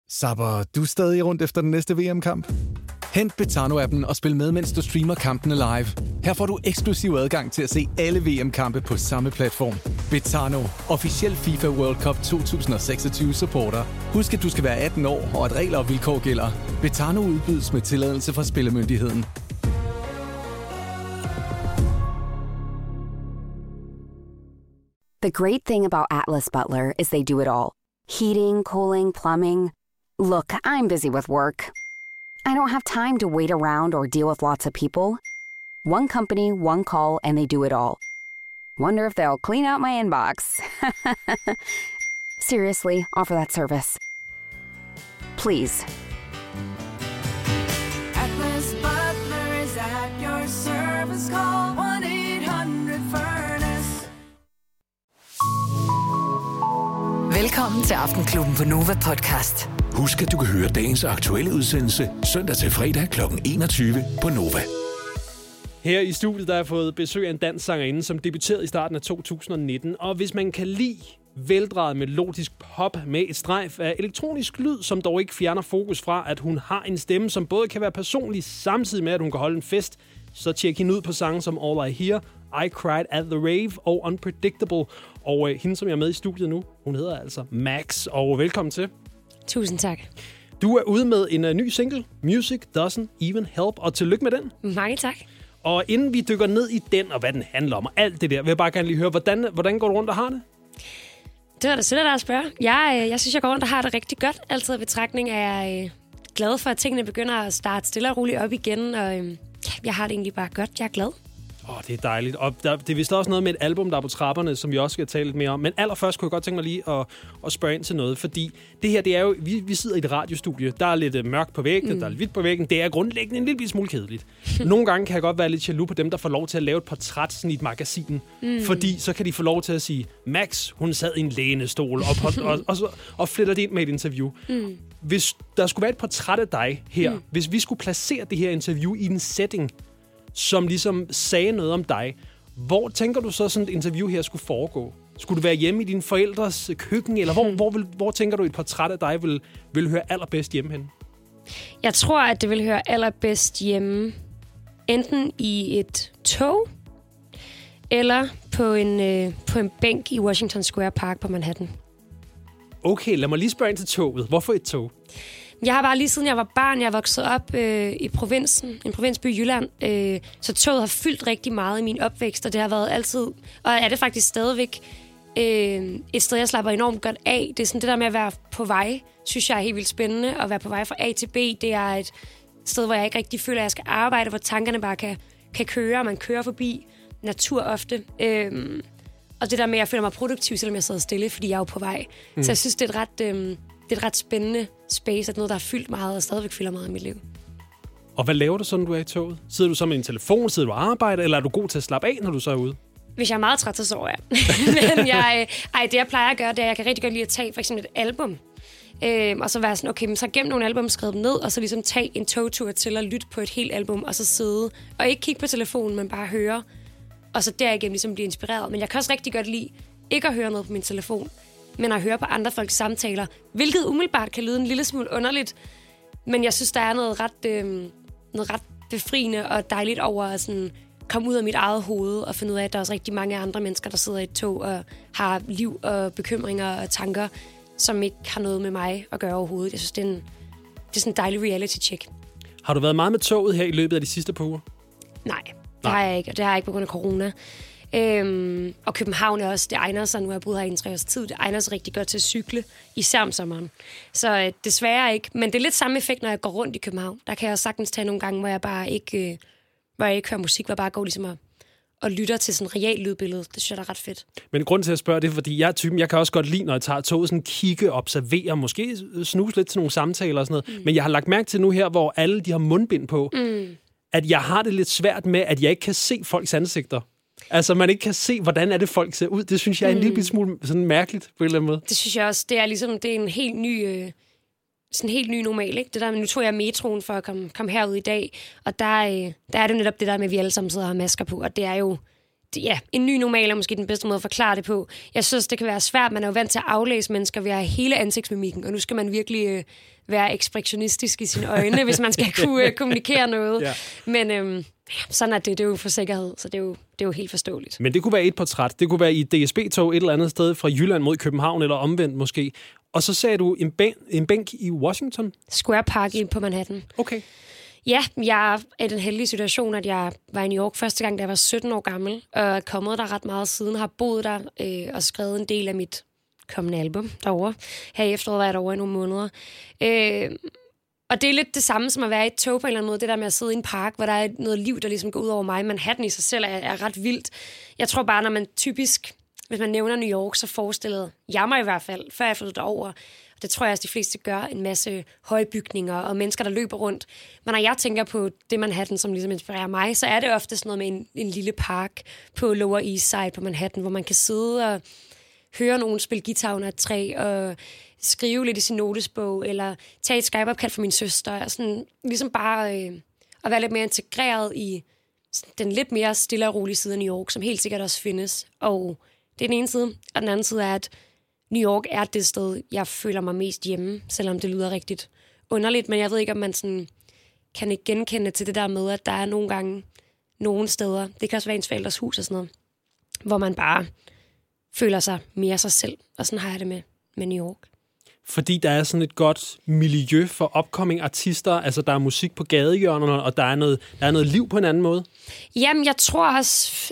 Zapper du er stadig rundt efter den næste VM-kamp? Hent Betano-appen og spil med, mens du streamer kampene live. Her får du eksklusiv adgang til at se alle VM-kampe på samme platform. Betano, officiel FIFA World Cup 2026 supporter. Husk, at du skal være 18 år, og at regler og vilkår gælder. Betano udbydes med tilladelse fra Spillemyndigheden. The great thing about Atlas Butler is they do it all. Heating, cooling, plumbing. Look, I'm busy with work. I don't have time to wait around or deal with lots of people. One company, one call, and they do it all. Wonder if they'll clean out my inbox. Seriously, offer that service. Please. Atlas Butler is at your service. Call 1-800-FURNACE. Velkommen til Aftenklubben på Nova Podcast. Husk, at du kan høre dagens aktuelle udsendelse søndag til fredag kl. 21 på Nova. Her i studiet der har jeg fået besøg af en dansk sangerinde, som debuterede i starten af 2019. Og hvis man kan lide veldrejet melodisk pop med et strejf af elektronisk lyd, som dog ikke fjerner fokus fra, at hun har en stemme, som både kan være personlig, samtidig med, at hun kan holde en fest, så tjek hende ud på sange som All I Hear, I Cried at the Rave og Unpredictable. Og hende, som jeg er med i studiet nu, hun hedder altså Max, og velkommen til. Tusind tak. Du er ude med en ny single, Music Doesn't Even Help, og tillykke med den. Mange tak. Og inden vi dykker ned i den, og hvad den handler om, og alt det der, vil jeg bare gerne lige høre, hvordan går du rundt og har det? Det var da sødt at spørge. Jeg synes, jeg går rundt og har det rigtig godt. Altid i betragtning er jeg glad for, at tingene begynder at starte stille og roligt op igen, og jeg har det egentlig bare godt. Jeg er glad. Det er dejligt. Og det er vist også noget med et album, der er på trapperne, som vi også skal tale lidt mere om. Men allerførst kunne jeg godt tænke mig lige at spørge ind til noget, fordi det her, det er jo, vi sidder i et radiostudie, der er lidt mørkt på væggen, der er lidt hvidt på væggen. Det er grundlæggende en lille smule kedeligt. Nogle gange kan jeg godt være lidt jaloux på dem, der får lov til at lave et portræt sådan i et magasin. Fordi så kan de få lov til at sige, Max, hun sad i en lænestol og fletter det ind med et interview. Hvis der skulle være et portræt af dig her, hvis vi skulle placere det her interview i en setting, som ligesom sagde noget om dig. Hvor tænker du så, sådan et interview her skulle foregå? Skulle du være hjemme i dine forældres køkken, eller hvor tænker du, et portræt af dig vil høre allerbedst hjemme hen? Jeg tror, at det vil høre allerbedst hjemme enten i et tog, eller på en bænk i Washington Square Park på Manhattan. Okay, lad mig lige spørge ind til toget. Hvorfor et tog? Jeg har bare lige siden jeg var barn, jeg er vokset op i provinsen, en provinsby i Jylland, så toget har fyldt rigtig meget i min opvækst, og det har været altid, og er det faktisk stadigvæk et sted, jeg slapper enormt godt af. Det er sådan det der med at være på vej, synes jeg er helt vildt spændende, at være på vej fra A til B. Det er et sted, hvor jeg ikke rigtig føler, at jeg skal arbejde, hvor tankerne bare kan køre, og man kører forbi natur ofte. Og det der med, at jeg føler mig produktiv, selvom jeg sidder stille, fordi jeg er jo på vej. Så jeg synes, det er et ret spændende space, at noget, der har fyldt meget og stadigvæk fylder meget i mit liv. Og hvad laver du så, når du er i toget? Sidder du så med en telefon, sidder du og arbejder, eller er du god til at slappe af, når du så er ude? Hvis jeg er meget træt, så sover jeg. Men det jeg plejer at gøre, det er, at jeg kan rigtig godt lide at tage for eksempel et album. Og så være sådan, okay, men så gennem nogle album, skrive dem ned, og så ligesom tage en togtur til at lytte på et helt album, og så sidde og ikke kigge på telefonen, men bare høre. Og så derigennem ligesom blive inspireret. Men jeg kan også rigtig godt lide ikke at høre noget på min telefon, men at høre på andre folks samtaler, hvilket umiddelbart kan lyde en lille smule underligt. Men jeg synes, der er noget ret befriende og dejligt over at sådan komme ud af mit eget hoved og finde ud af, at der er også rigtig mange andre mennesker, der sidder i et tog og har liv og bekymringer og tanker, som ikke har noget med mig at gøre overhovedet. Jeg synes, det er sådan en dejlig reality-check. Har du været meget med toget her i løbet af de sidste par uger? Nej, det har jeg ikke, og det har jeg ikke på grund af corona. Og København er også, det egner sig, nu har jeg boet her i en 3 års tid, det egner sig rigtig godt til at cykle, især om sommeren. Så desværre ikke, men det er lidt samme effekt, når jeg går rundt i København. Der kan jeg sagtens tage nogle gange, hvor jeg bare ikke hører musik, hvor jeg bare går ligesom og lytter til sådan et realt lydbillede. Det synes jeg, der er ret fedt. Men grund til at spørge det er, fordi jeg er typen, jeg kan også godt lide, når jeg tager toget, sådan kigge, observere, måske snuse lidt til nogle samtaler og sådan noget. Men jeg har lagt mærke til nu her, hvor alle de har mundbind på, at jeg har det lidt svært med, at jeg ikke kan se folks ansigter. Altså, man ikke kan se, hvordan er det, folk ser ud. Det synes jeg er en lille smule sådan mærkeligt på en eller anden måde. Det synes jeg også. Det er ligesom, det er en helt ny, sådan helt ny normal, ikke? Det der, men nu tog jeg metroen for at komme herud i dag, og der er det netop det der med, at vi alle sammen sidder og har masker på, og det er jo en ny normal er måske den bedste måde at forklare det på. Jeg synes, det kan være svært. Man er jo vant til at aflæse mennesker ved at have hele ansigtsmimikken, og nu skal man virkelig være ekspressionistisk i sine øjne, hvis man skal kunne kommunikere noget. Ja. Men sådan er det er jo for sikkerhed, så det er jo helt forståeligt. Men det kunne være et portræt. Det kunne være i et DSB-tog et eller andet sted fra Jylland mod København, eller omvendt måske. Og så sagde du en bænk i Washington? Square Park på Manhattan. Okay. Ja, jeg er i den heldige situation, at jeg var i New York første gang, da jeg var 17 år gammel, og er kommet der ret meget siden, har boet der og skrevet en del af mit kommende album derovre. Her i efteråret var jeg derovre i nogle måneder. Og det er lidt det samme som at være i et tog på en eller anden måde, det der med at sidde i en park, hvor der er noget liv, der ligesom går ud over mig. Manhattan i sig selv er ret vildt. Jeg tror bare, når man typisk, hvis man nævner New York, så forestillede jeg mig i hvert fald, før jeg flyttede derover. Og det tror jeg også, de fleste gør, en masse høje bygninger og mennesker, der løber rundt. Men når jeg tænker på det Manhattan, som ligesom inspirerer mig, så er det ofte sådan noget med en lille park på Lower East Side på Manhattan, hvor man kan sidde og høre nogen spille guitar under et træ og skrive lidt i sin notesbog, eller tage et Skype-opkald fra min søster, og sådan ligesom bare at være lidt mere integreret i den lidt mere stille og rolige side af New York, som helt sikkert også findes. Og det er den ene side, og den anden side er, at New York er det sted, jeg føler mig mest hjemme, selvom det lyder rigtigt underligt, men jeg ved ikke, om man sådan kan ikke genkende til det der med, at der er nogle gange nogle steder, det kan også være ens forældres hus og sådan noget, hvor man bare føler sig mere sig selv, og sådan har jeg det med New York. Fordi der er sådan et godt miljø for upcoming artister, altså der er musik på gadehjørnerne, og der er noget liv på en anden måde? Jamen, jeg tror også,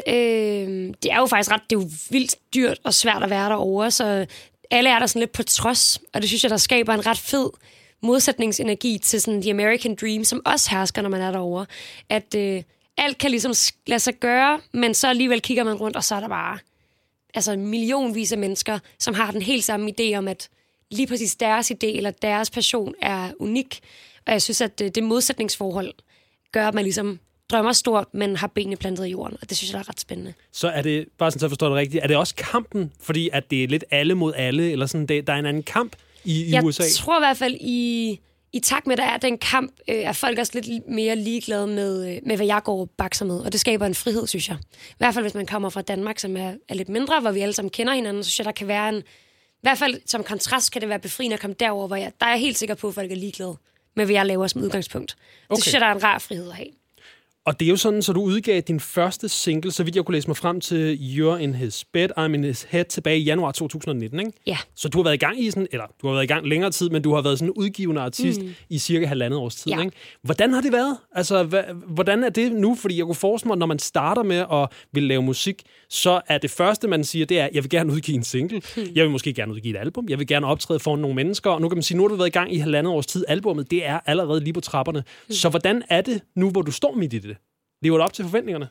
det er jo faktisk det er jo vildt dyrt og svært at være derovre, så alle er der sådan lidt på trods, og det synes jeg, der skaber en ret fed modsætningsenergi til sådan the American dream, som også hersker, når man er derovre. At alt kan ligesom lade sig gøre, men så alligevel kigger man rundt, og så er der bare millionvis af mennesker, som har den helt samme idé om, at lige præcis deres idé eller deres passion er unik. Og jeg synes, at det modsætningsforhold gør, at man ligesom drømmer stort, men har benene plantet i jorden. Og det synes jeg, der er ret spændende. Så er det, bare sådan så forstår det rigtigt, er det også kampen? Fordi at det er lidt alle mod alle, eller sådan, der er en anden kamp i USA? Jeg tror i hvert fald, i takt med, der er den kamp, er folk også lidt mere ligeglade med, hvad jeg går og bakser med. Og det skaber en frihed, synes jeg. I hvert fald, hvis man kommer fra Danmark, som er lidt mindre, hvor vi alle sammen kender hinanden, så synes jeg, der kan være en... I hvert fald som kontrast kan det være befriende at komme derover, hvor der er jeg helt sikker på, at folk er ligeglade med, hvad jeg laver som udgangspunkt. Okay. Det synes jeg, der er en rar frihed at have. Og det er jo sådan, så du udgav din første single, så vidt jeg kunne læse mig frem til You're in His Bed, I'm in His Head, tilbage i januar 2019, ikke? Ja. Så du har været i gang du har været i gang længere tid, men du har været sådan en udgivende artist i cirka 1,5 års tid, ikke? Hvordan har det været? Altså, hvordan er det nu? Fordi jeg kunne forestille mig, når man starter med at vil lave musik, så er det første, man siger, det er, jeg vil gerne udgive en single. Jeg vil måske gerne udgive et album. Jeg vil gerne optræde foran nogle mennesker. Og nu kan man sige, nu har du været i gang i 1,5 års tid. Albummet, det er allerede lige på trapperne. Så hvordan er det nu, hvor du står midt i det? Lever det op til forventningerne?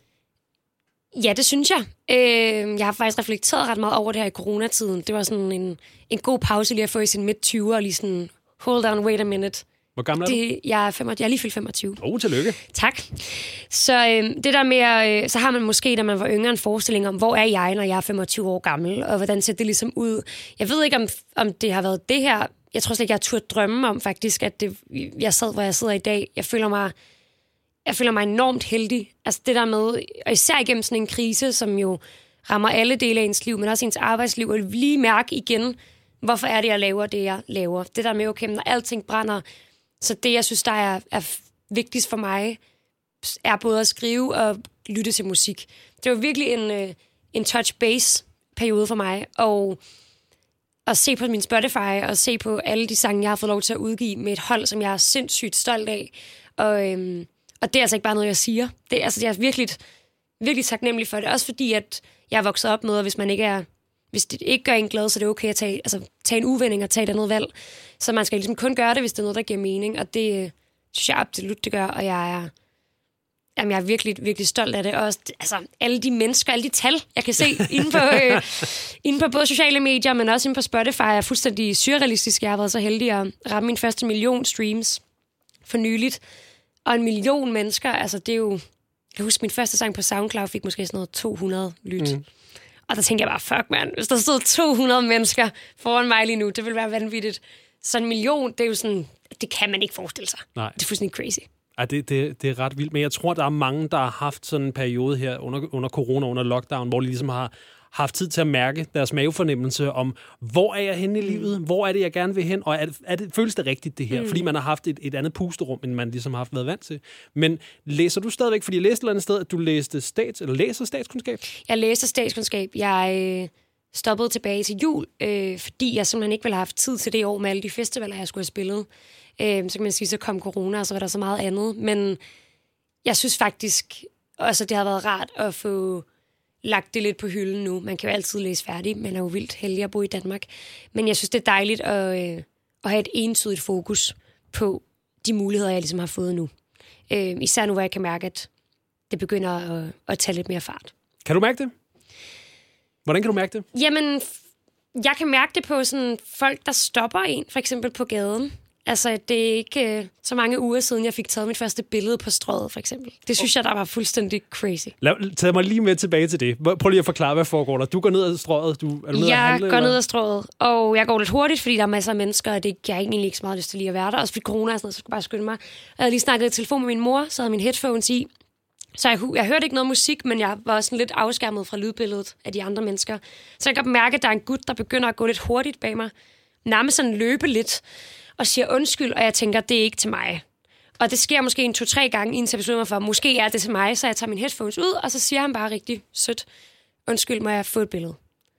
Ja, det synes jeg. Jeg har faktisk reflekteret ret meget over det her i coronatiden. Det var sådan en god pause lige at få i sin midt-20'er, og lige sådan, hold on, wait a minute. Hvor gammel er du? Jeg er lige fyldt 25. Tillykke. Tak. Så det der med, så har man måske, da man var yngre, en forestilling om, hvor er jeg, når jeg er 25 år gammel, og hvordan ser det ligesom ud. Jeg ved ikke, om det har været det her. Jeg tror slet ikke, jeg turde drømme om faktisk, at jeg sad, hvor jeg sidder i dag. Jeg føler mig enormt heldig. Altså det der med, og især igennem sådan en krise, som jo rammer alle dele af ens liv, men også ens arbejdsliv, og lige mærke igen, hvorfor er det, jeg laver det, jeg laver. Det der med, okay, når alting brænder, så det, jeg synes, der er vigtigst for mig, er både at skrive og lytte til musik. Det var virkelig en touch-base-periode for mig, og at se på min Spotify, og se på alle de sange, jeg har fået lov til at udgive med et hold, som jeg er sindssygt stolt af. Og det er altså ikke bare noget, jeg siger. Jeg er virkelig, virkelig taknemmelig for det. Også fordi, at jeg er vokset op med, at hvis det ikke gør en glad, så er det okay at tage en uvending og tage et andet valg. Så man skal ligesom kun gøre det, hvis det er noget, der giver mening. Og det synes jeg absolut, det gør. Og jeg er virkelig, virkelig stolt af det. Og alle de mennesker, alle de tal, jeg kan se inde på både sociale medier, men også inde på Spotify, er fuldstændig surrealistisk. Jeg har været så heldig at ramme min første 1 million streams for nyligt. Og 1 million mennesker, det er jo... Jeg husker, min første sang på SoundCloud fik måske sådan noget 200 lyt. Og der tænkte jeg bare, fuck man, hvis der stod 200 mennesker foran mig lige nu, det ville være vanvittigt. Så 1 million, det er jo sådan... Det kan man ikke forestille sig. Nej. Det er fuldstændig crazy. Ja, det er ret vildt, men jeg tror, der er mange, der har haft sådan en periode her under corona, under lockdown, hvor de ligesom har haft tid til at mærke deres mavefornemmelse om, hvor er jeg henne i livet, hvor er det, jeg gerne vil hen, og føles det rigtigt, det her? Fordi man har haft et andet pusterum, end man ligesom har været vant til. Men læser du stadigvæk, fordi jeg læste et eller andet sted, at du læser statskundskab? Jeg læser statskundskab. Jeg stoppede tilbage til jul, fordi jeg simpelthen ikke ville have haft tid til det i år med alle de festivaler, jeg skulle have spillet. Så kan man sige, så kom corona, og så var der så meget andet. Men jeg synes faktisk også, at det har været rart at få lagt det lidt på hylden nu. Man kan jo altid læse færdig. Man er jo vildt heldig at bo i Danmark. Men jeg synes, det er dejligt at have et entydigt fokus på de muligheder, jeg ligesom har fået nu. Især nu, hvor jeg kan mærke, at det begynder at tage lidt mere fart. Kan du mærke det? Hvordan kan du mærke det? Jamen, jeg kan mærke det på sådan folk, der stopper en, for eksempel på gaden. Altså, det er ikke så mange uger siden, jeg fik taget mit første billede på Strøget, for eksempel. Det synes jeg, der var fuldstændig crazy. Tag mig lige med tilbage til det. Prøv lige at forklare, hvad foregår der. Du går ned ad Strøget. Jeg går ned ad Strøget, og jeg går lidt hurtigt, fordi der er masser af mennesker, og jeg har egentlig ikke så meget lyst til lige at være der. Også fordi corona og sådan noget, så skal jeg bare skynde mig. Jeg havde lige snakket i telefon med min mor, så havde min headphones i. Så jeg hørte ikke noget musik, men jeg var sådan lidt afskærmet fra lydbilledet af de andre mennesker. Så jeg kan mærke, at der er en gut, der begynder at gå lidt hurtigt bag mig. Nærmest sådan løbe lidt. Og siger undskyld, og jeg tænker, det er ikke til mig. Og det sker måske 2-3 gange, inden jeg beslutter mig for, måske er det til mig, så jeg tager min headphones ud, og så siger han bare rigtig sødt, undskyld, må jeg få et billede?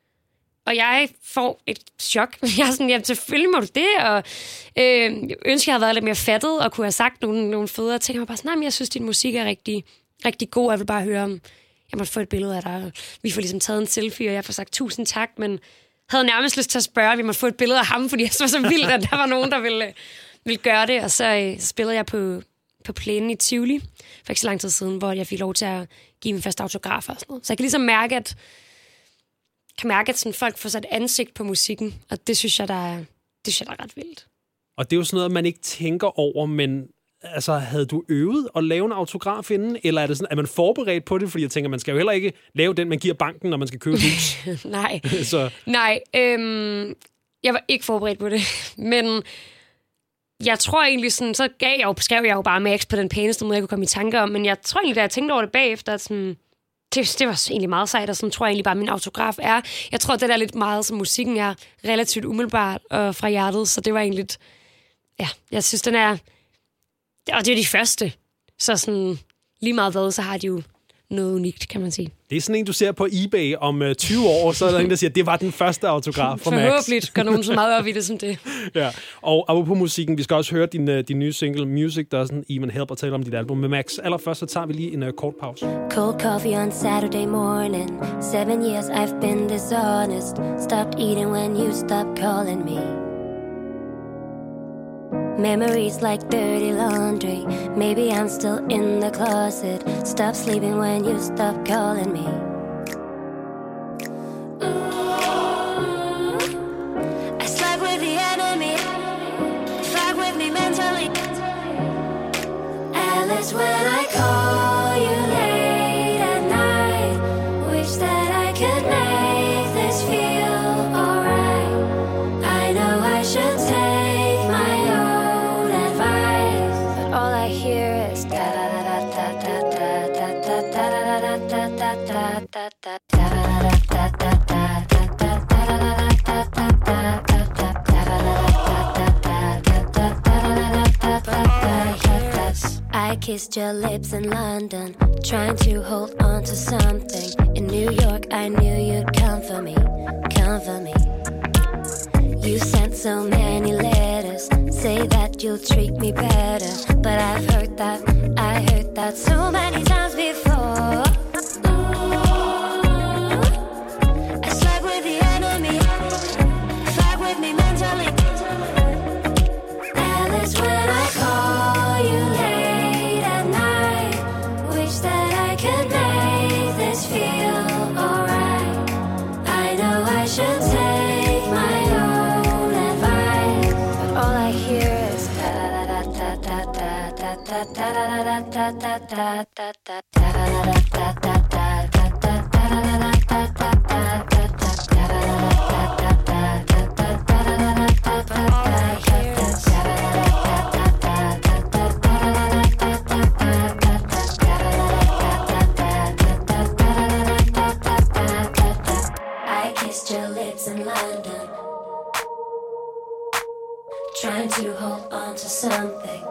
Og jeg får et chok. Jeg er sådan, jamen selvfølgelig må du det, og jeg ønsker, jeg havde været lidt mere fattet, og kunne have sagt nogle fødder, og tænker mig bare sådan, nej, men jeg synes, din musik er rigtig, rigtig god, jeg vil bare høre, om jeg måtte få et billede af dig. Vi får ligesom taget en selfie, og jeg får sagt 1000 tak, men havde nærmest lyst til at spørge, om vi måtte få et billede af ham, fordi jeg var så vildt, at der var nogen, der ville gøre det. Og så spillede jeg på plænen i Tivoli for ikke så lang tid siden, hvor jeg fik lov til at give min første autograf og sådan noget. Så jeg kan ligesom mærke, at sådan folk får sat ansigt på musikken, og det synes jeg, der er ret vildt. Og det er jo sådan noget, man ikke tænker over, men altså, havde du øvet at lave en autograf inden, eller er det sådan, at man forberedt på det? Fordi jeg tænker, man skal jo heller ikke lave den, man giver banken, når man skal købe hus. Nej. Så. Nej, jeg var ikke forberedt på det, men jeg tror egentlig sådan, så skrev jeg jo bare Max på den pæneste måde, jeg kunne komme i tanker om, men jeg tror egentlig, da jeg tænkte over det bagefter, at sådan, det var egentlig meget sejt, og sådan tror jeg egentlig bare, min autograf er. Jeg tror, det der lidt meget, som musikken er relativt umiddelbart og fra hjertet, så det var egentlig lidt, ja, jeg synes, den er. Og det er de første. Så sådan, lige meget hvad, så har de jo noget unikt, kan man sige. Det er sådan en, du ser på eBay om 20 år, så er der en, der siger, at det var den første autograf fra Max. Forhåbentlig går nogen så meget op i det som det. Ja, og apropos musikken, vi skal også høre din nye single, Music Doesn't Even Help, og tale om dit album med Max. Allerførst så tager vi lige en kort pause. Cold coffee on Saturday morning. 7 years I've been dishonest. Stopped eating when you stopped calling me. Memories like dirty laundry. Maybe I'm still in the closet. Stop sleeping when you stop calling me. Ooh, I slept with the enemy. Fuck with me mentally. Alice, when I call you late at night, wish that I could make this feel alright. I know I should take my own advice, but all I hear is da da da da da da da da da da da da da da I kissed your lips in London, trying to hold on to something. In New York, I knew you'd come for me, come for me. You sent so many letters, say that you'll treat me better, but I've heard that so many times before. I slept with the enemy, fuck with me mentally. Alice, when I call you late at night, wish that I could make this feel alright. I know I should take my own advice, but all I hear is da da da da da da da da da da da da da da something.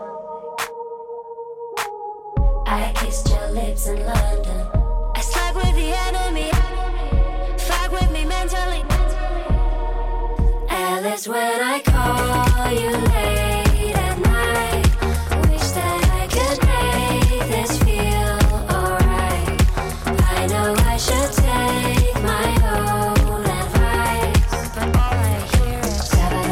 I kissed your lips in London. I slept with the enemy. Fuck with me mentally. Alice, when I call you late at night, wish that I could make this feel alright. I know I should take my own advice, but all I hear is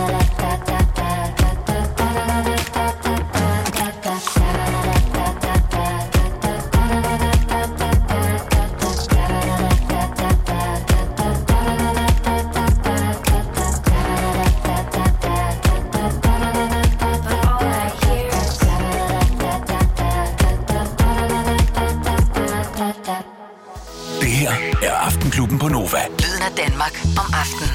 Det her er Aftenklubben på Nova. Lyden af Danmark om aftenen.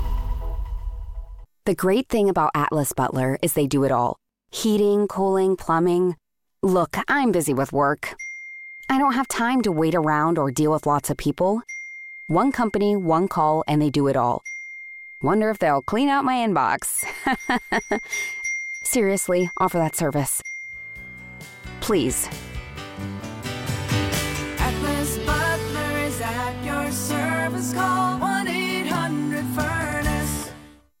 The great thing about Atlas Butler is they do it all. Heating, cooling, plumbing. Look, I'm busy with work. I don't have time to wait around or deal with lots of people. One company, one call, and they do it all. Wonder if they'll clean out my inbox. Seriously, offer that service. Please. Atlas Butler is at your service. Call 1-800-FURNACE.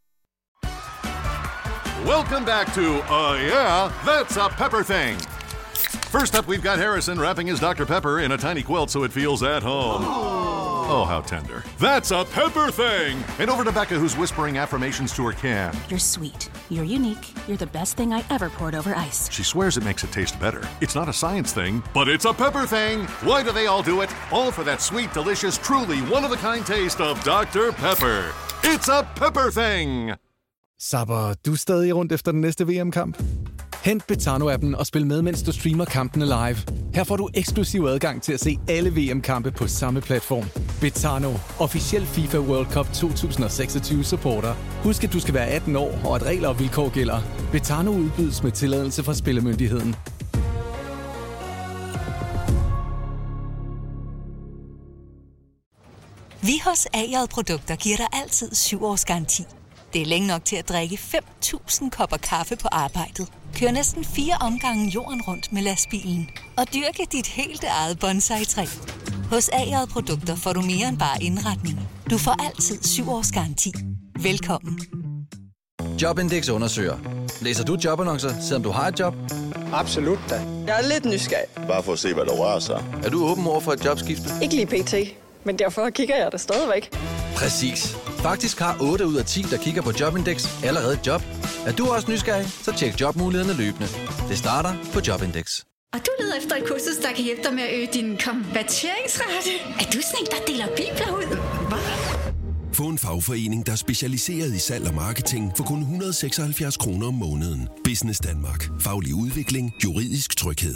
Welcome back to Yeah, That's a Pepper Thing. First up, we've got Harrison wrapping his Dr. Pepper in a tiny quilt so it feels at home. Oh, how tender. That's a Pepper Thing! And over to Becca, who's whispering affirmations to her can. You're sweet. You're unique. You're the best thing I ever poured over ice. She swears it makes it taste better. It's not a science thing, but it's a pepper thing. Why do they all do it? All for that sweet, delicious, truly one-of-a-kind taste of Dr. Pepper. It's a Pepper Thing! Sapper du stadig rundt efter den næste VM-kamp? Hent Betano-appen og spil med, mens du streamer kampene live. Her får du eksklusiv adgang til at se alle VM-kampe på samme platform. Betano, officiel FIFA World Cup 2026 supporter. Husk, at du skal være 18 år, og at regler og vilkår gælder. Betano udbydes med tilladelse fra Spillemyndigheden. Vi hos A-J Produkter giver dig altid 7 års garanti. Det er længe nok til at drikke 5.000 kopper kaffe på arbejdet. Kør næsten 4 omgange jorden rundt med lastbilen. Og dyrke dit helt eget bonsai-træ. Hos A-J Produkter får du mere end bare indretning. Du får altid 7 års garanti. Velkommen. Jobindex undersøger. Læser du jobannoncer, selvom du har et job? Absolut da. Jeg er lidt nysgerrig. Bare for at se, hvad der rører sig. Er du åben over for et jobskifte? Ikke lige pt. Men derfor kigger jeg der stadigvæk. Præcis. Faktisk har 8 ud af 10, der kigger på Jobindex, allerede et job. Er du også nysgerrig? Så tjek jobmulighederne løbende. Det starter på Jobindex. Og du leder efter et kursus, der kan hjælpe dig med at øge din konverteringsrate. Er du sådan en, der deler bibler ud? Hvad? Få en fagforening, der er specialiseret i salg og marketing for kun 176 kroner om måneden. Business Danmark. Faglig udvikling. Juridisk tryghed.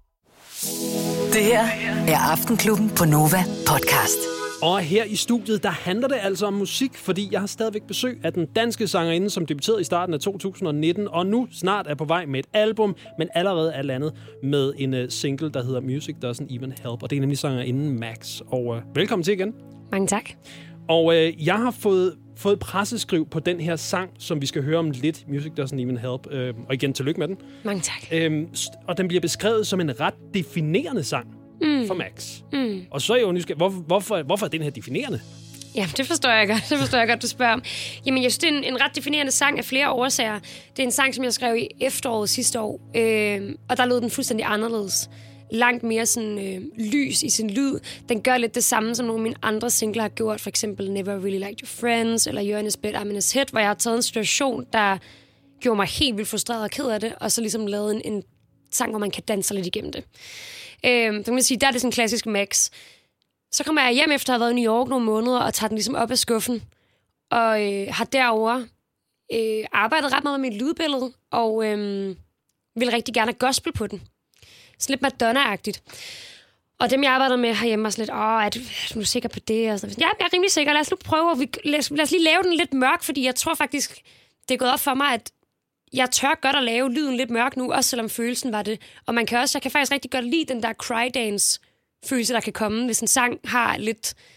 Det her er Aftenklubben på Nova podcast. Og her i studiet, der handler det altså om musik, fordi jeg har stadigvæk besøg af den danske sangerinde, som debuterede i starten af 2019, og nu snart er på vej med et album, men allerede er landet med en single, der hedder Music Doesn't Even Help, og det er nemlig sangerinden Max. Og velkommen til igen. Mange tak. Og jeg har fået presseskriv på den her sang, som vi skal høre om lidt, Music Doesn't Even Help, og igen, tillykke med den. Mange tak. Og den bliver beskrevet som en ret definerende sang. For Max. Og så er jeg jo nysgerrig, hvorfor er den her definerende? Ja, det forstår jeg godt. Det forstår jeg godt, du spørger om. Jamen, jeg synes, det er en ret definerende sang af flere årsager. Det er en sang, som jeg skrev i efteråret sidste år, og der lød den fuldstændig anderledes. Langt mere sådan lys i sin lyd. Den gør lidt det samme, som nogle af mine andre singler har gjort. For eksempel Never Really Liked Your Friends, eller You're in His Bed, I'm in His Head, hvor jeg har taget en situation, der gjorde mig helt vildt frustreret og ked af det, og så ligesom lavet en sang, hvor man kan danse lidt igennem det. Så kan man sige, der er det sådan en klassisk Max. Så kommer jeg hjem efter at have været i New York nogle måneder, og tager den ligesom op af skuffen. Og har derovre arbejdet ret meget med mit lydbillede, og vil rigtig gerne have gospel på den. Sådan lidt Madonna-agtigt. Og dem, jeg arbejder med herhjemme, er sådan lidt, er du sikker på det? Og sådan. Ja, jeg er rimelig sikker. Lad os nu prøve. Lad os lige lave den lidt mørk, fordi jeg tror faktisk, det er gået op for mig, at jeg tør godt at lave lyden lidt mørk nu, også selvom følelsen var det. Og jeg kan faktisk rigtig godt lide den der cry dance følelse, der kan komme, hvis en sang har lidt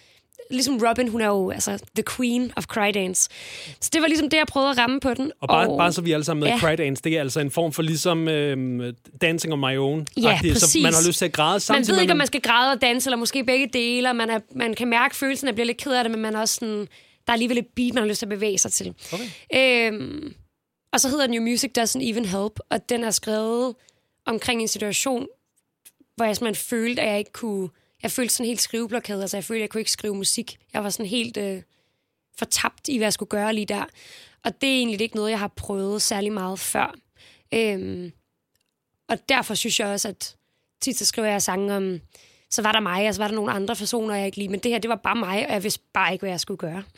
ligesom Robin, hun er jo altså the queen of crydance. Så det var ligesom det, jeg prøvede at ramme på den. Og bare så vi alle sammen med crydance, det er altså en form for ligesom dancing on my own. Ja, præcis. Så man har lyst til at græde samtidig. Man ved ikke, om man skal græde og danse, eller måske begge dele. Man kan mærke følelsen, at bliver lidt ked af det, men man er også sådan, der er alligevel et beat, man har lyst til at bevæge sig til. Okay. Og så hedder den jo Music Doesn't Even Help, og den er skrevet omkring en situation, hvor jeg simpelthen følte, at jeg ikke kunne... Jeg følte sådan helt skriveblokade, altså jeg følte, at jeg kunne ikke skrive musik. Jeg var sådan helt fortabt i, hvad jeg skulle gøre lige der. Og det er egentlig ikke noget, jeg har prøvet særlig meget før. Og derfor synes jeg også, at tit så skriver jeg sange om, så var der mig, og så var der nogle andre personer, jeg ikke lige. Men det her, det var bare mig, og jeg vidste bare ikke, hvad jeg skulle gøre.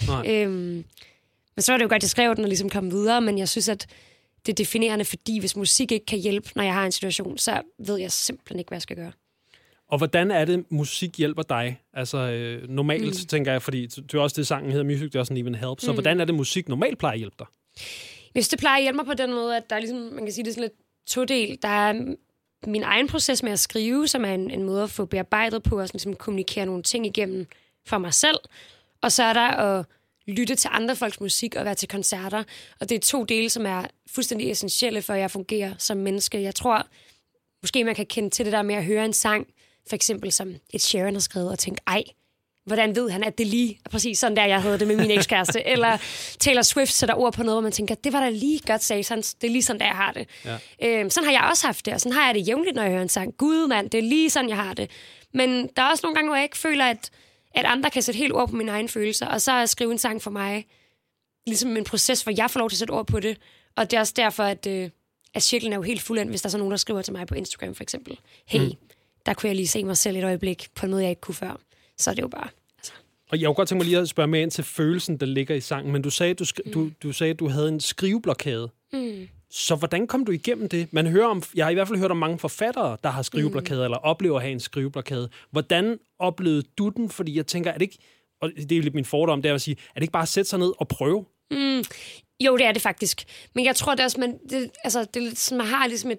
Men så var det jo godt, at jeg skrev den og ligesom kom videre, men jeg synes, at det er definerende, fordi hvis musik ikke kan hjælpe, når jeg har en situation, så ved jeg simpelthen ikke, hvad jeg skal gøre. Og hvordan er det, musik hjælper dig? Altså normalt, så tænker jeg, fordi det er også det, sangen hedder, Music Doesn't Even Help. Så hvordan er det, musik normalt plejer at hjælpe dig? Hvis det plejer at hjælpe mig på den måde, at der er ligesom, man kan sige, det er sådan lidt todel. Der er min egen proces med at skrive, som er en måde at få bearbejdet på, og sådan, ligesom kommunikere nogle ting igennem for mig selv. Og så er der at lytte til andre folks musik og være til koncerter. Og det er 2 dele, som er fuldstændig essentielle for, at jeg fungerer som menneske. Jeg tror, måske man kan kende til det der med at høre en sang, for eksempel som Ed Sheeran har skrevet, og tænke, ej, hvordan ved han, at det lige er præcis sådan der, jeg havde det med min ekskæreste? Eller Taylor Swift sætter ord på noget, hvor man tænker, det var da lige godt sagt, det er lige sådan, der jeg har det. Ja. Sådan har jeg også haft det, og sådan har jeg det jævnligt, når jeg hører en sang. Gud, mand, det er lige sådan, jeg har det. Men der er også nogle gange, hvor jeg ikke føler, at andre kan sætte helt ord på mine egne følelser, og så er at skrive en sang for mig ligesom en proces, hvor jeg får lov til at sætte ord på det. Og det er også derfor, at cirklen er jo helt fuldendt, hvis der er så nogen, der skriver til mig på Instagram for eksempel. Hey, der kunne jeg lige se mig selv et øjeblik på en måde, jeg ikke kunne før. Så er det jo bare... Altså. Og jeg kunne godt tænke mig lige at spørge mere ind til følelsen, der ligger i sangen, men du sagde, du sagde, at du havde en skriveblokade. Så hvordan kom du igennem det? Man hører om, jeg har i hvert fald hørt om mange forfattere, der har skriveblokade, eller oplever at have en skriveblokade. Hvordan oplevede du den? Fordi jeg tænker, er det ikke, og det er jo lidt min fordom, det er at sige, er det ikke bare at sætte sig ned og prøve? Jo, det er det faktisk. Men jeg tror, det er også, man har ligesom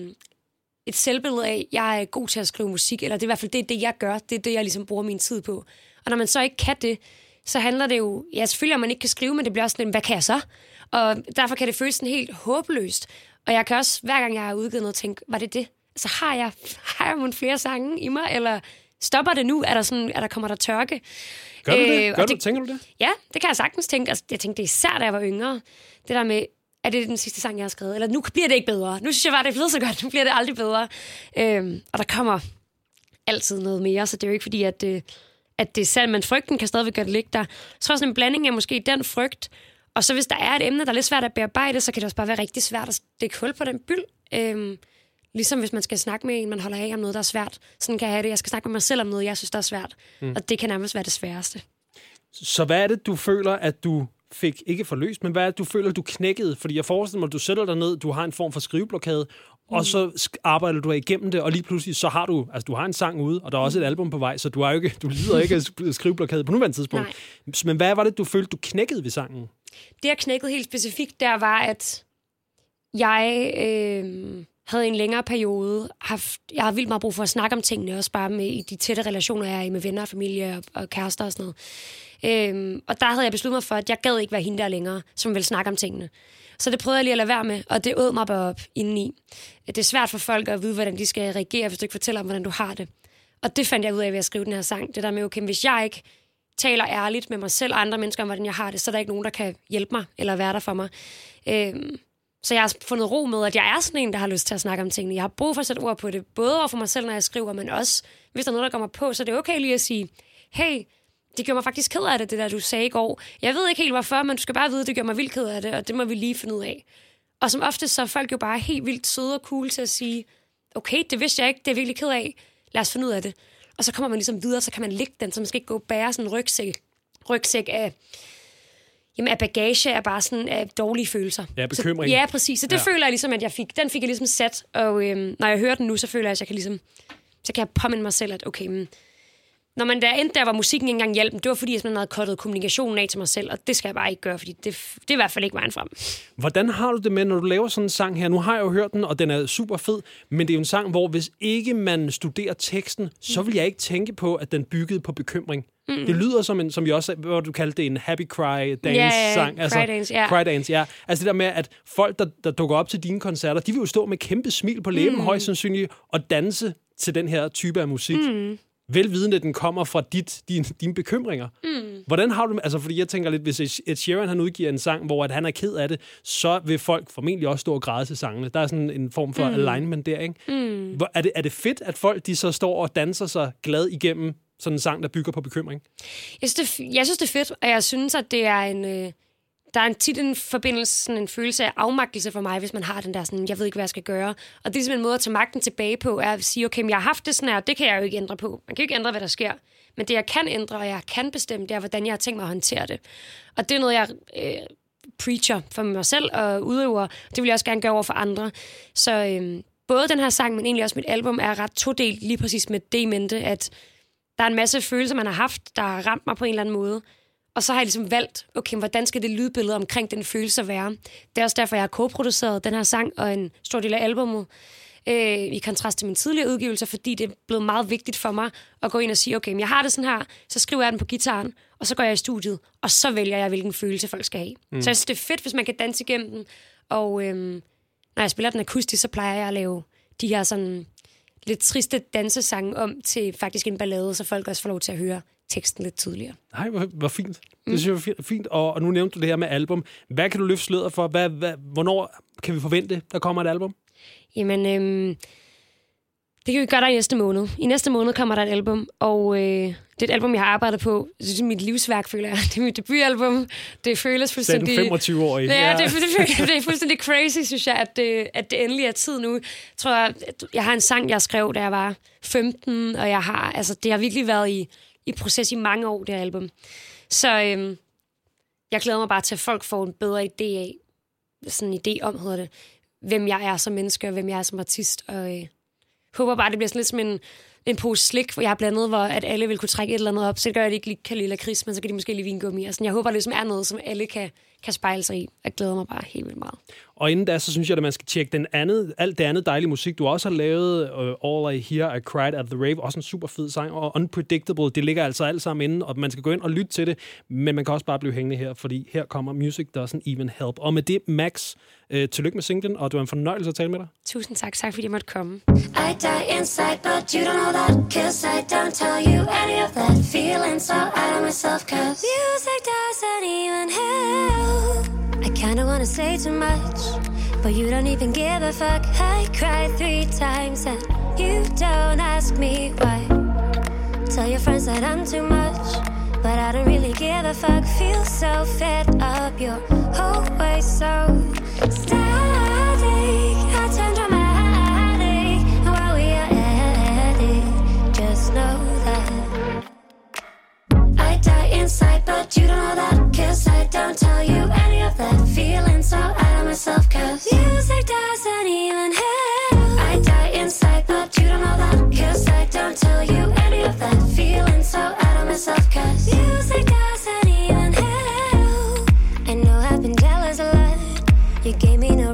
et selvbillede af, at jeg er god til at skrive musik, eller det er i hvert fald det, jeg gør. Det er det, jeg ligesom bruger min tid på. Og når man så ikke kan det, så handler det jo... Ja, selvfølgelig, at man ikke kan skrive, men det bliver også sådan, hvad kan jeg så? Og derfor kan det føles sådan helt håbløst. Og jeg kan også, hver gang jeg har udgivet noget, tænke, var det det? Altså, har jeg nogle flere sange i mig, eller stopper det nu? Kommer der tørke? Gør du det? Tænker du det? Ja, det kan jeg sagtens tænke. Altså, jeg tænkte det især, da jeg var yngre. Det der med, er det den sidste sang, jeg har skrevet? Eller nu bliver det ikke bedre. Nu synes jeg bare, det er blevet så godt. Nu bliver det aldrig bedre. Og der kommer altid noget mere, så det er jo ikke fordi, at det er sandt, men frygten kan stadigvæk godt ligge der. Så er sådan en blanding af måske den frygt, og så hvis der er et emne, der er lidt svært at bearbejde, så kan det også bare være rigtig svært at stikke hul på den byld. Ligesom hvis man skal snakke med en, man holder af om noget, der er svært. Sådan kan jeg have det. Jeg skal snakke med mig selv om noget, jeg synes, der er svært. Og det kan nærmest være det sværeste. Så hvad er det, du føler, at du fik ikke forløst, men hvad er det, du føler, du knækkede? Fordi jeg forestiller mig, at du sætter dig ned, du har en form for skriveblokade, og så arbejder du igennem det, og lige pludselig så har du, altså du har en sang ude, og der er også et album på vej, så du lider ikke af skriveblokade på nuværende tidspunkt. Nej. Men hvad var det, du følte, du knækkede ved sangen? Det, jeg knækkede helt specifikt, der var, at jeg havde en længere periode jeg har vildt meget brug for at snakke om tingene, også bare med i de tætte relationer, jeg er i med venner, familie og kærester og sådan noget. Og der havde jeg besluttet mig for, at jeg gad ikke være hende der længere, som ville snakke om tingene. Så det prøvede jeg lige at lade være med, og det åd mig bare op indeni. Det er svært for folk at vide, hvordan de skal reagere, hvis du ikke fortæller dem, hvordan du har det. Og det fandt jeg ud af ved at skrive den her sang. Det der med, okay, hvis jeg ikke taler ærligt med mig selv og andre mennesker om, hvordan jeg har det, så er der ikke nogen, der kan hjælpe mig eller være der for mig. Så jeg har fundet ro med, at jeg er sådan en, der har lyst til at snakke om tingene. Jeg har brug for at sætte ord på det, både over for mig selv, når jeg skriver, men også, hvis der er noget, der kommer på, så er det okay lige at sige, hey, det gjorde mig faktisk ked af det der du sagde i går. Jeg ved ikke helt hvorfor, men du skal bare vide, at det gjorde mig vildt ked af det, og det må vi lige finde ud af. Og som ofte, så er folk jo bare helt vildt søde og cool til at sige, okay, det vidste jeg ikke, det er virkelig ked af, lad os finde ud af det. Og så kommer man ligesom videre, så kan man lægge den, så man skal ikke gå og bære sådan en rygsæk af bagage er bare sådan af dårlige følelser. Ja, bekymring. Så, ja, præcis. Så det føler jeg ligesom, at den fik jeg ligesom sat, og når jeg hører den nu, så føler jeg, at jeg kan ligesom, så kan jeg påminde mig selv, at okay, når man der endte der, hvor musikken ikke engang hjalp, det var fordi, jeg simpelthen havde cuttet kommunikationen af til mig selv, og det skal jeg bare ikke gøre, fordi det er i hvert fald ikke vejen frem. Hvordan har du det med, når du laver sådan en sang her? Nu har jeg jo hørt den, og den er super fed, men det er jo en sang, hvor hvis ikke man studerer teksten, så vil jeg ikke tænke på, at den byggede på bekymring. Det lyder som jeg også, hvad du kaldte det, en happy cry dance-sang. Altså, cry dance, ja. Cry dance, ja. Altså det der med, at folk, der dukker op til dine koncerter, de vil jo stå med kæmpe smil på læben, højst sandsynligt, og danse til den her type af musik. Velvidende, at den kommer fra dine bekymringer. Hvordan har du... Altså, fordi jeg tænker lidt, hvis Ed Sheeran han udgiver en sang, hvor at han er ked af det, så vil folk formentlig også stå og græde til sangene. Der er sådan en form for alignment der, ikke? Er det fedt, at folk de så står og danser sig glad igennem sådan en sang, der bygger på bekymring? Jeg synes, det er fedt, og jeg synes, at det er en... Der er tit en forbindelse, sådan en følelse af afmagtelse for mig, hvis man har den der sådan, jeg ved ikke, hvad jeg skal gøre. Og det er simpelthen en måde at tage magten tilbage på, er at sige, okay, men jeg har haft det sådan her, det kan jeg jo ikke ændre på. Man kan jo ikke ændre, hvad der sker. Men det, jeg kan ændre, og jeg kan bestemme, det er, hvordan jeg har tænkt mig at håndtere det. Og det er noget, jeg preacher for mig selv og udøver. Det vil jeg også gerne gøre over for andre. Så både den her sang, men egentlig også mit album, er ret todelt lige præcis med det i mente, at der er en masse følelser, man har haft, der har ramt mig på en eller anden måde. Og så har jeg ligesom valgt, okay, hvordan skal det lydbillede omkring den følelse være? Det er også derfor, jeg har co-produceret den her sang og en stor del af albumet, i kontrast til mine tidligere udgivelser, fordi det er blevet meget vigtigt for mig at gå ind og sige, okay, men jeg har det sådan her, så skriver jeg den på gitaren, og så går jeg i studiet, og så vælger jeg, hvilken følelse folk skal have. Så jeg synes, det er fedt, hvis man kan danse igennem den, og når jeg spiller den akustisk, så plejer jeg at lave de her sådan lidt triste dansesange om til faktisk en ballade, så folk også får lov til at høre teksten lidt tydeligere. Nej, hvor fint. Det synes jeg er fint. Og nu nævnte du det her med album. Hvad kan du løfte sløret for? Hvornår kan vi forvente, der kommer et album? Jamen, det kan vi gøre der i næste måned. I næste måned kommer der et album, og det er et album, jeg har arbejdet på. Det er mit livsværk, føler jeg. Det er mit debutalbum. Det føles fuldstændig... Den 25-årige. Ja, det er fuldstændig crazy, synes jeg, at det endelig er tid nu. Jeg tror, jeg har en sang, jeg skrev, da jeg var 15, og det har virkelig været i proces i mange år, det her album. Så jeg glæder mig bare til, at folk får en bedre idé af, sådan en idé om, hedder det, hvem jeg er som menneske, og hvem jeg er som artist. Og håber bare, det bliver sådan lidt som en pose slik, hvor jeg har blandet, hvor at alle vil kunne trække et eller andet op. Så det gør, at de ikke lige kan lide lakrids, men så kan de måske lide vingummi. Jeg håber, det ligesom er noget, som alle kan spejle sig i. Jeg glæder mig bare helt vildt meget. Og inden da, så synes jeg, at man skal tjekke alt det andet dejlige musik, du også har lavet. All I Hear, I Cried at the Rave. Også en super fed sang. Og Unpredictable, det ligger altså alt sammen inde, og man skal gå ind og lytte til det. Men man kan også bare blive hængende her, fordi her kommer Music Doesn't Even Help. Og med det, Max, tillykke med singlen, og det var en fornøjelse at tale med dig. Tusind tak fordi jeg måtte komme. I die inside, but you don't know that, 'cause I don't tell you any of that. Feeling so out of myself, 'cause music doesn't even help. I kinda wanna say too much, but you don't even give a fuck. I cried 3 times and you don't ask me why. Tell your friends that I'm too much, but I don't really give a fuck. Feel so fed up, you're always so static. I turn dramatic, and while we are at it, just know that I die inside, but you don't know that, 'cause I don't tell you any of that. Feeling so out of myself, 'cause music doesn't even help. I die inside, but you don't know that, 'cause I don't tell you any of that. Feeling so out of myself, 'cause music doesn't even help. I know I've been jealous a lot. You gave me no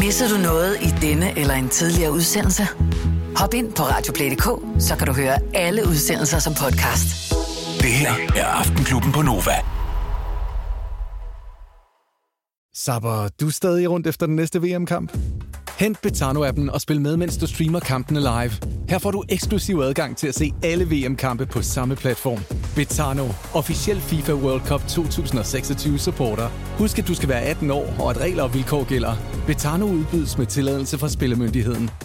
Misser du noget i denne eller en tidligere udsendelse? Hop ind på radioplay.dk, så kan du høre alle udsendelser som podcast. Det her er Aftenklubben på Nova. Sabber du stadig rundt efter den næste VM-kamp? Hent Betano-appen og spil med, mens du streamer kampene live. Her får du eksklusiv adgang til at se alle VM-kampe på samme platform. Betano, officiel FIFA World Cup 2026 supporter. Husk, at du skal være 18 år, og at regler og vilkår gælder. Betano udbydes med tilladelse fra Spillemyndigheden.